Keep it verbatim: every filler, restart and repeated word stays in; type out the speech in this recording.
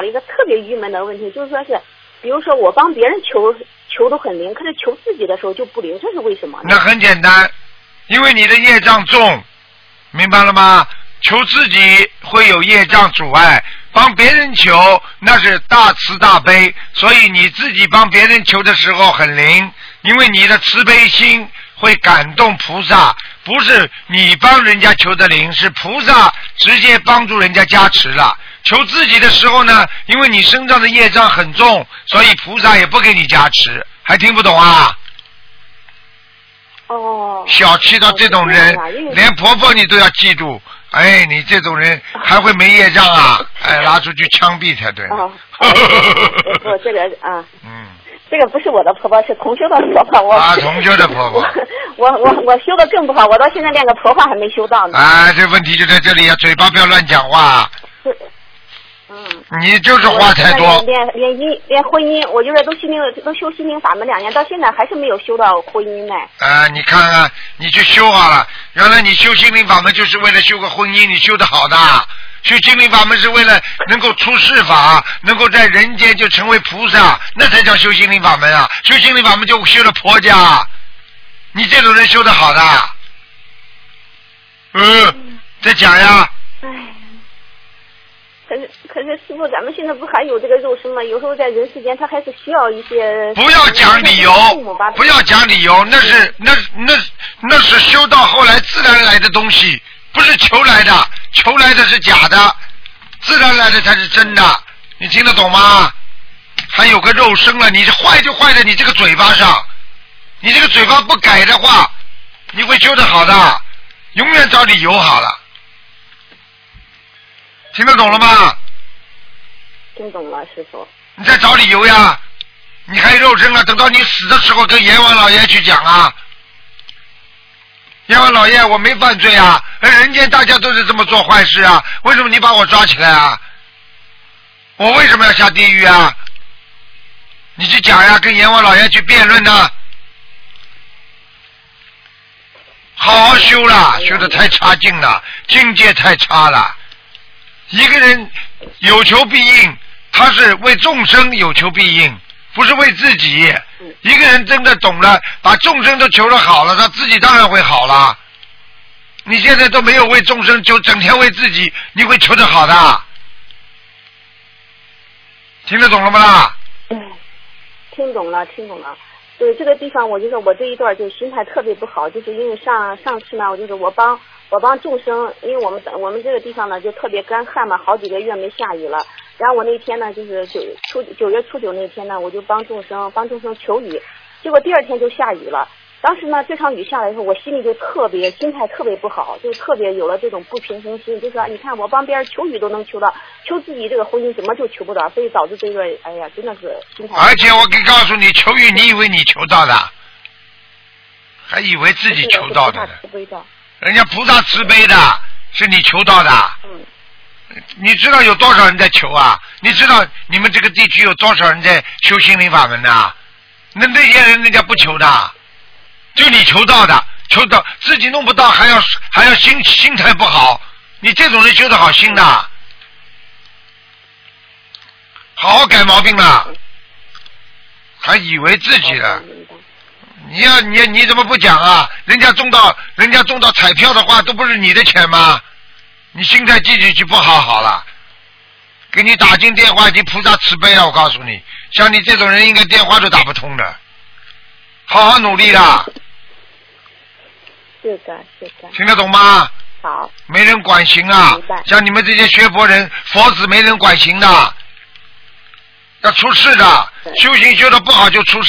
一个特别郁闷的问题，就是说是，比如说我帮别人求求都很灵，可是求自己的时候就不灵，这是为什么呢？ 那很简单，因为你的业障重，明白了吗？求自己会有业障阻碍，帮别人求那是大慈大悲，所以你自己帮别人求的时候很灵，因为你的慈悲心会感动菩萨，不是你帮人家求的灵，是菩萨直接帮助人家加持了。求自己的时候呢，因为你身上的业障很重，所以菩萨也不给你加持。还听不懂啊？ 哦。 小气到这种人，连婆婆你都要记住。哎，你这种人还会没业障啊？哎，拉出去枪毙才对。 哦。不，这个啊。 嗯。 这个不是我的婆婆，是同修的婆婆。我啊，同修的婆婆。 我我我修的更不好，我到现在连个婆婆还没修到呢。 啊，这问题就在这里啊，嘴巴不要乱讲话。 是。嗯。 你就是话太多。 连连姻连婚姻，我就是都心灵都修心灵法门两年，到现在还是没有修到婚姻呢。 啊，你看看，你去修好了，原来你修心灵法门就是为了修个婚姻，你修得好的。修心灵法门是为了能够出世法，能够在人间就成为菩萨，那才叫修心灵法门啊！修心灵法门就修了婆家，你这种人修得好的。嗯，再讲呀。 唉，可是可是师傅，咱们现在不还有这个肉身吗？有时候在人世间，他还是需要一些。 不要讲理由，不要讲理由，那是那那那是修到后来自然来的东西，不是求来的。求来的是假的，自然来的才是真的，你听得懂吗？还有个肉身了，你坏就坏在你这个嘴巴上，你这个嘴巴不改的话，你会修得好的，永远找理由好了。听得懂了吗？ 听懂了，师傅。 你在找理由呀？你还肉身了，等到你死的时候跟阎王老爷去讲啊。阎王老爷，我没犯罪啊，人间大家都是这么做坏事啊，为什么你把我抓起来啊？我为什么要下地狱啊？你去讲呀，跟阎王老爷去辩论呢。好好修了，修得太差劲了，境界太差了。一个人有求必应，他是为众生有求必应，不是为自己。一个人真的懂了，把众生都求得好了，他自己当然会好了。你现在都没有为众生求，整天为自己，你会求得好的。听得懂了吗啦？ 嗯，听懂了，听懂了。对这个地方，我就是我这一段就心态特别不好，就是因为上上次呢，我就是我帮我帮众生，因为我们我们这个地方呢就特别干旱嘛，好几个月没下雨了。然后我那天呢，就是九初九月初九那天呢，我就帮众生帮众生求雨，结果第二天就下雨了。当时呢，这场雨下来以后，我心里就特别心态特别不好，就特别有了这种不平衡心，就说你看我帮别人求雨都能求到，求自己这个婚姻怎么就求不到？所以导致这个，哎呀，真的是心态。 而且我可以告诉你，求雨你以为你求到的，还以为自己求到的呢。人家菩萨慈悲的，是你求到的。 嗯。 你知道有多少人在求啊？你知道你们这个地区有多少人在修心灵法门的？那那些人人家不求的，就你求到的，求到自己弄不到还要还要心心态不好，你这种人修得好心的，好好改毛病了，还以为自己了。你要你你怎么不讲啊？人家中到人家中到彩票的话，都不是你的钱吗？你心态积极就不好好了，给你打进电话已经菩萨慈悲了，我告诉你，像你这种人应该电话都打不通的，好好努力啦。 是的，是的。 听得懂吗？ 好。 没人管行啊，像你们这些学佛人，佛子没人管行的，要出事的，修行修得不好就出事。